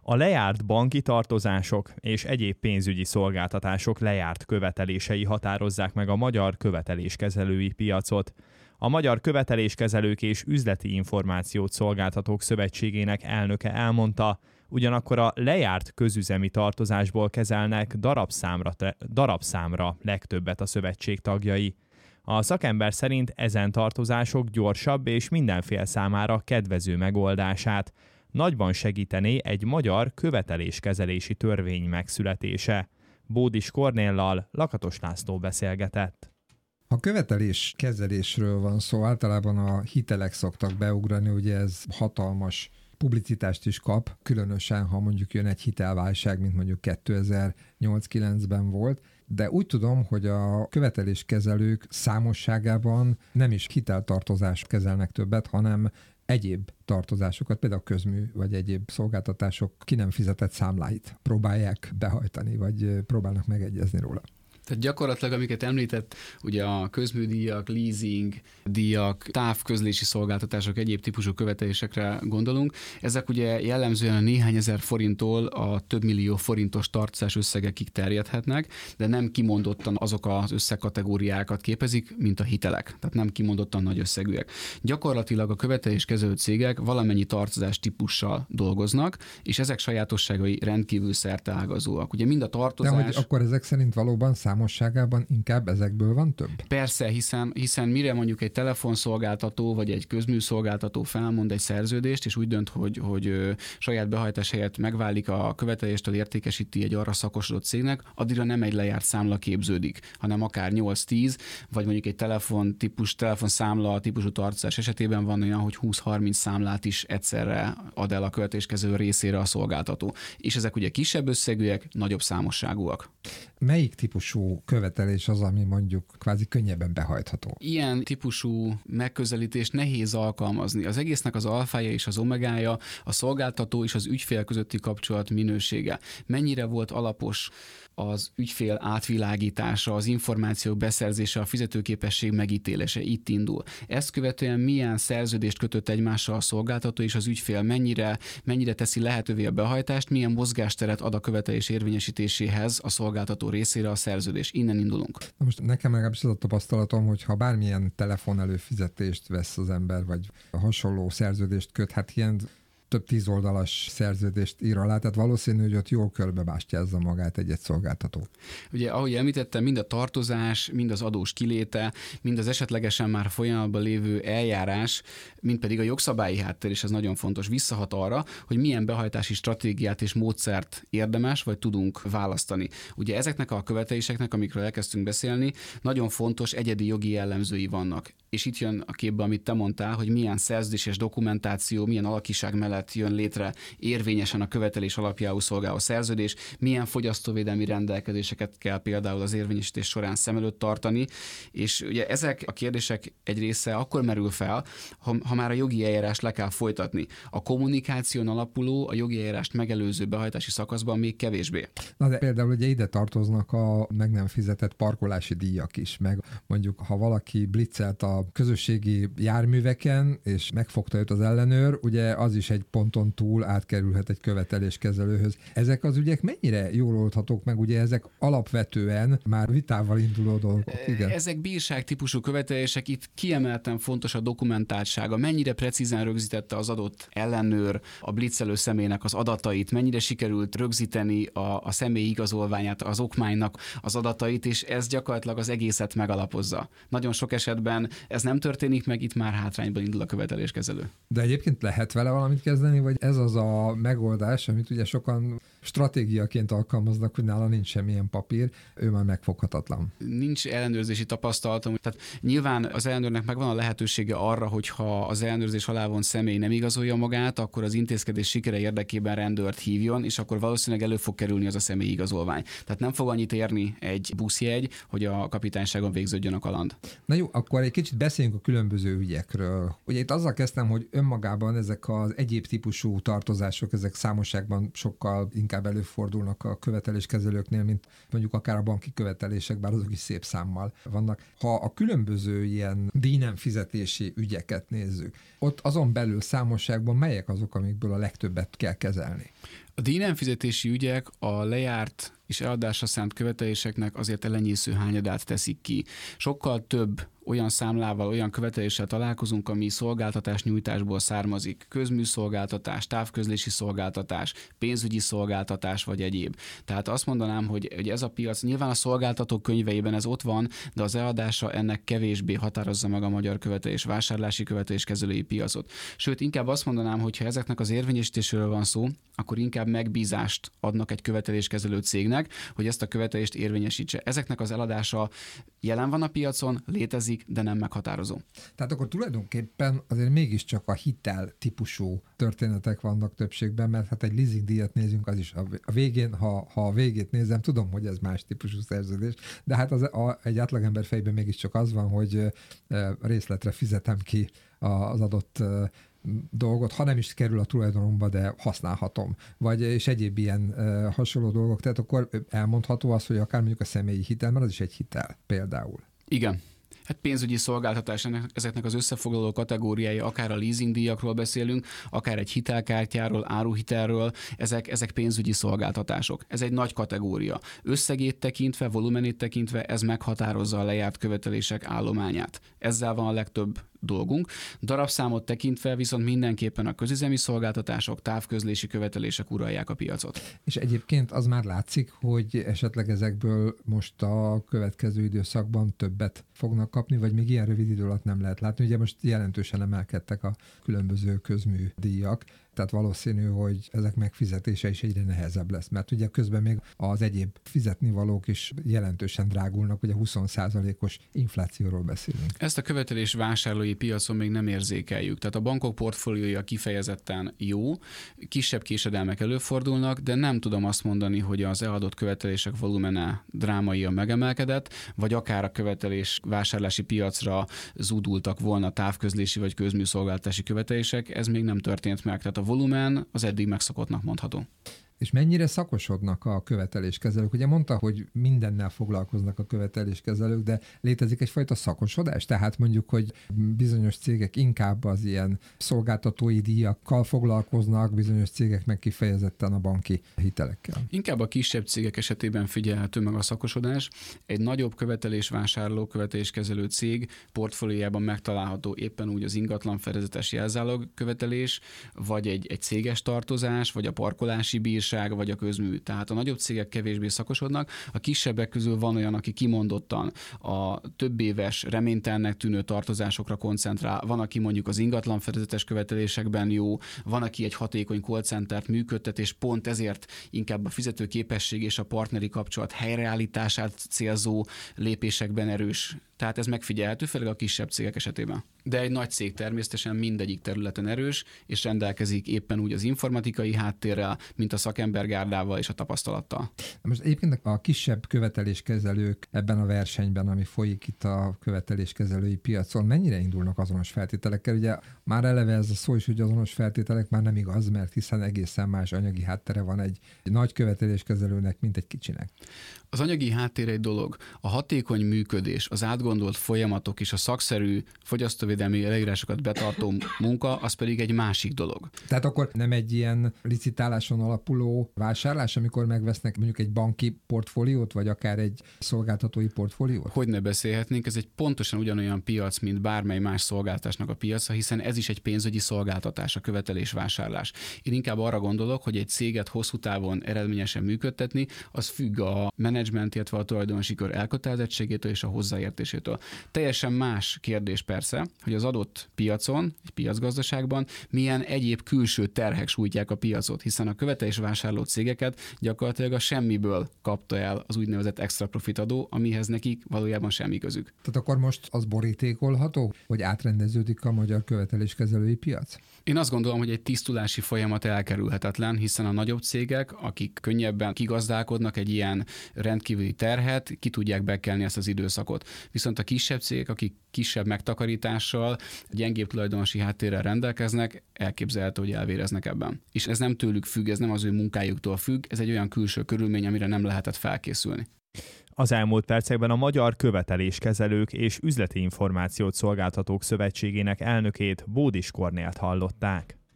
A lejárt banki tartozások és egyéb pénzügyi szolgáltatások lejárt követelései határozzák meg a magyar követeléskezelői piacot. A Magyar Követeléskezelők és Üzleti Információt Szolgáltatók Szövetségének elnöke elmondta, ugyanakkor a lejárt közüzemi tartozásból kezelnek darabszámra legtöbbet a szövetség tagjai. A szakember szerint ezen tartozások gyorsabb és mindenfél számára kedvező megoldását nagyban segítené egy magyar követeléskezelési törvény megszületése. Bódis Kornéllal Lakatos László beszélgetett. Ha követeléskezelésről van szó, általában a hitelek szoktak beugrani, ugye ez hatalmas publicitást is kap, különösen, ha mondjuk jön egy hitelválság, mint mondjuk 2008-9-ben volt, de úgy tudom, hogy a követeléskezelők számosságában nem is hiteltartozást kezelnek többet, hanem egyéb tartozásokat, például közmű vagy egyéb szolgáltatások ki nem fizetett számláit próbálják behajtani, vagy próbálnak megegyezni róla. Tehát gyakorlatilag, amiket említett, ugye a közműdíjak, leasing díjak, távközlési szolgáltatások, egyéb típusú követelésekre gondolunk. Ezek ugye jellemzően a néhány ezer forinttól a több millió forintos tartozás összegekig terjedhetnek, de nem kimondottan azok az összegkategóriákat képezik, mint a hitelek. Tehát nem kimondottan nagy összegűek. Gyakorlatilag a követeléskezelő cégek valamennyi tartozás típussal dolgoznak, és ezek sajátosságai rendkívül szerteágazóak. Ugye mind a tartozás... De hogy akkor ezek szerint valóban számosságában inkább ezekből van több? Persze, hiszen mire mondjuk egy telefonszolgáltató vagy egy közműszolgáltató felmond egy szerződést, és úgy dönt, hogy saját behajtás helyett megválik a követeléstől, értékesíti egy arra szakosodott cégnek, addigra nem egy lejárt számla képződik, hanem akár 8-10, vagy mondjuk egy telefonszámla típusú tartozás esetében van olyan, hogy 20-30 számlát is egyszerre ad el a követeléskezelő részére a szolgáltató. És ezek ugye kisebb összegűek, nagyobb számosságúak. Melyik típusú követelés az, ami mondjuk kvázi könnyebben behajtható? Ilyen típusú megközelítést nehéz alkalmazni. Az egésznek az alfája és az omegája a szolgáltató és az ügyfél közötti kapcsolat minősége. Mennyire volt alapos az ügyfél átvilágítása, az információk beszerzése, a fizetőképesség megítélése itt indul. Ezt követően milyen szerződést kötött egymással a szolgáltató és az ügyfél, mennyire teszi lehetővé a behajtást, milyen mozgásteret ad a követelés érvényesítéséhez a szolgáltató részére a szerződés. Innen indulunk. Na most nekem legalábbis az a tapasztalatom, hogy ha bármilyen telefon előfizetést vesz az ember, vagy hasonló szerződést köt, hát ilyen több 10 oldalas szerződést ír alá, tehát valószínű, hogy ott jól körbebástyázza magát egy szolgáltató. Ugye, ahogy említettem, mind a tartozás, mind az adós kiléte, mind az esetlegesen már folyamatban lévő eljárás, mind pedig a jogszabályi háttér, és ez nagyon fontos, visszahat arra, hogy milyen behajtási stratégiát és módszert érdemes, vagy tudunk választani. Ugye ezeknek a követeléseknek, amikről elkezdtünk beszélni, nagyon fontos egyedi jogi jellemzői vannak. És itt jön a képbe, amit te mondtál, hogy milyen szerződés és dokumentáció, milyen alakiság mellett jön létre érvényesen a követelés alapjául szolgáló szerződés, milyen fogyasztóvédelmi rendelkezéseket kell például az érvényesítés során szem előtt tartani, és ugye ezek a kérdések egy része akkor merül fel, ha már a jogi eljárás le kell folytatni. A kommunikáción alapuló, a jogi eljárást megelőző behajtási szakaszban még kevésbé. Na de például ugye ide tartoznak a meg nem fizetett parkolási díjak is, meg mondjuk ha valaki blitzelt a közösségi járműveken, és megfogta őt az ellenőr, ugye az is egy ponton túl átkerülhet egy követeléskezelőhöz. Ezek az ügyek mennyire jól oldhatók meg? Ugye ezek alapvetően már vitával induló dolgok. Igen. Ezek bírságtípusú követelések, itt kiemelten fontos a dokumentáltsága. Mennyire precízen rögzítette az adott ellenőr a blitzelő személynek az adatait, mennyire sikerült rögzíteni a személyi igazolványát, az okmánynak az adatait, és ez gyakorlatilag az egészet megalapozza. Nagyon sok esetben ez nem történik meg, itt már hátrányban indul a követeléskezelő. De egyébként lehet vele valamit kezdeni, vagy ez az a megoldás, amit ugye sokan stratégiaként alkalmaznak, hogy nála nincs semmilyen papír, ő már megfoghatatlan. Nincs ellenőrzési tapasztalatom. Tehát nyilván az ellenőrnek megvan a lehetősége arra, hogyha az ellenőrzés alá vont személy nem igazolja magát, akkor az intézkedés sikere érdekében rendőrt hívjon, és akkor valószínűleg elő fog kerülni az a személyi igazolvány. Tehát nem fog annyit érni egy buszjegy, hogy a kapitányságon végződjön a kaland. Na jó, akkor egy kicsit beszéljünk a különböző ügyekről. Ugye itt azzal kezdtem, hogy önmagában ezek az egyéb típusú tartozások, ezek számosságban sokkal inkább előfordulnak a követeléskezelőknél, mint mondjuk akár a banki követelések, bár azok is szép számmal vannak. Ha a különböző ilyen díjnem fizetési ügyeket nézzük, ott azon belül számosságban melyek azok, amikből a legtöbbet kell kezelni? A díjnem fizetési ügyek a lejárt és eladásra szánt követeléseknek azért elenyésző hányadát teszik ki. Sokkal több olyan számlával, olyan követeléssel találkozunk, ami szolgáltatás nyújtásból származik. Közműszolgáltatás, távközlési szolgáltatás, pénzügyi szolgáltatás vagy egyéb. Tehát azt mondanám, hogy ez a piac, nyilván a szolgáltatók könyveiben ez ott van, de az eladása ennek kevésbé határozza meg a magyar követelés vásárlási követeléskezelői piacot. Sőt, inkább azt mondanám, hogy ha ezeknek az érvényesítéséről van szó, akkor inkább megbízást adnak egy követeléskezelő cégnek, hogy ezt a követelést érvényesítse. Ezeknek az eladása jelen van a piacon, létezik, de nem meghatározó. Tehát akkor tulajdonképpen azért mégiscsak a hitel típusú történetek vannak többségben, mert hát egy leasingdíjat nézünk, az is a végén, ha a végét nézem, tudom, hogy ez más típusú szerződés, de hát egy átlagember fejében mégiscsak az van, hogy részletre fizetem ki az adott dolgot, ha nem is kerül a tulajdonomba, de használhatom. És egyéb ilyen hasonló dolgok. Tehát akkor elmondható az, hogy akár mondjuk a személyi hitel, mert az is egy hitel például. Igen. Hát pénzügyi szolgáltatás, ezeknek az összefoglaló kategóriái, akár a leasingdíjakról beszélünk, akár egy hitelkártyáról, áruhitelről, ezek pénzügyi szolgáltatások. Ez egy nagy kategória. Összegét tekintve, volumenét tekintve ez meghatározza a lejárt követelések állományát. Ezzel van a legtöbb dolgunk. Darabszámot tekintve viszont mindenképpen a közüzemi szolgáltatások, távközlési követelések uralják a piacot. És egyébként az már látszik, hogy esetleg ezekből most a következő időszakban többet fognak kapni, vagy még ilyen rövid idő alatt nem lehet látni. Ugye most jelentősen emelkedtek a különböző közműdíjak, tehát valószínű, hogy ezek megfizetése is egyre nehezebb lesz, mert ugye közben még az egyéb fizetnivalók is jelentősen drágulnak, ugye 20%-os inflációról beszélünk. Ezt a követelés vásárlói piacon még nem érzékeljük, tehát a bankok portfóliója kifejezetten jó, kisebb késedelmek előfordulnak, de nem tudom azt mondani, hogy az eladott követelések volumene drámaian megemelkedett, vagy akár a követelés vásárlási piacra zúdultak volna távközlési vagy közműszolgáltatási követelések, ez még nem történt meg, tehát a volumen az eddig megszokottnak mondható. És mennyire szakosodnak a követeléskezelők? Ugye mondta, hogy mindennel foglalkoznak a követeléskezelők, de létezik egyfajta szakosodás? Tehát mondjuk, hogy bizonyos cégek inkább az ilyen szolgáltatói díjakkal foglalkoznak, bizonyos cégek meg kifejezetten a banki hitelekkel. Inkább a kisebb cégek esetében figyelhető meg a szakosodás. Egy nagyobb követelésvásárló, követeléskezelő cég portfóliójában megtalálható éppen úgy az ingatlan fedezetes jelzálog követelés, vagy egy céges tartozás, vagy a parkolási bírság, vagy a közmű. Tehát a nagyobb cégek kevésbé szakosodnak, a kisebbek közül van olyan, aki kimondottan a több éves reménytelennek tűnő tartozásokra koncentrál, van, aki mondjuk az ingatlan fedezetes követelésekben jó, van, aki egy hatékony call centert működtet, és pont ezért inkább a fizetőképesség és a partneri kapcsolat helyreállítását célzó lépésekben erős. Tehát ez megfigyelhető, főleg a kisebb cégek esetében. De egy nagy cég természetesen mindegyik területen erős, és rendelkezik éppen úgy az informatikai háttérrel, mint a szakembergárdával és a tapasztalattal. Most egyébként a kisebb követeléskezelők ebben a versenyben, ami folyik itt a követeléskezelői piacon, mennyire indulnak azonos feltételekkel? Ugye már eleve ez a szó is, hogy azonos feltételek már nem igaz, mert hiszen egészen más anyagi háttere van egy nagy követeléskezelőnek, mint egy kicsinek. Az anyagi háttér egy dolog. A hatékony működés, az átgondolt folyamatok és a szakszerű fogyasztóvédelmi előírásokat betartó munka, az pedig egy másik dolog. Tehát akkor nem egy ilyen licitáláson alapuló vásárlás, amikor megvesznek mondjuk egy banki portfóliót, vagy akár egy szolgáltatói portfóliót? Hogy ne beszélhetnénk, ez egy pontosan ugyanolyan piac, mint bármely más szolgáltatásnak a piaca, hiszen ez is egy pénzügyi szolgáltatás, a követelésvásárlás. Én inkább arra gondolok, hogy egy céget hosszú távon eredményesen működtetni, az függ a menedzsment, illetve a tulajdonosi kör elkötelezettségétől és a hozzáértésétől. Teljesen más kérdés persze, hogy az adott piacon, egy piacgazdaságban milyen egyéb külső terhek sújtják a piacot, hiszen a követelésvásárlás felvásárló cégeket gyakorlatilag a semmiből kapta el az úgynevezett extra profit adó, amihez nekik valójában semmi közük. Tehát akkor most az borítékolható, hogy átrendeződik a magyar követeléskezelői piac? Én azt gondolom, hogy egy tisztulási folyamat elkerülhetetlen, hiszen a nagyobb cégek, akik könnyebben kigazdálkodnak egy ilyen rendkívüli terhet, ki tudják bekelni ezt az időszakot. Viszont a kisebb cégek, akik kisebb megtakarítással, gyengébb tulajdonosi háttérrel rendelkeznek, elképzelhető, hogy elvéreznek ebben. És ez nem tőlük függ, ez nem az ő munkájuktól függ, ez egy olyan külső körülmény, amire nem lehetett felkészülni. Az elmúlt percekben a Magyar Követeléskezelők és Üzleti Információt Szolgáltatók Szövetségének elnökét, Bódis Kornélt hallották.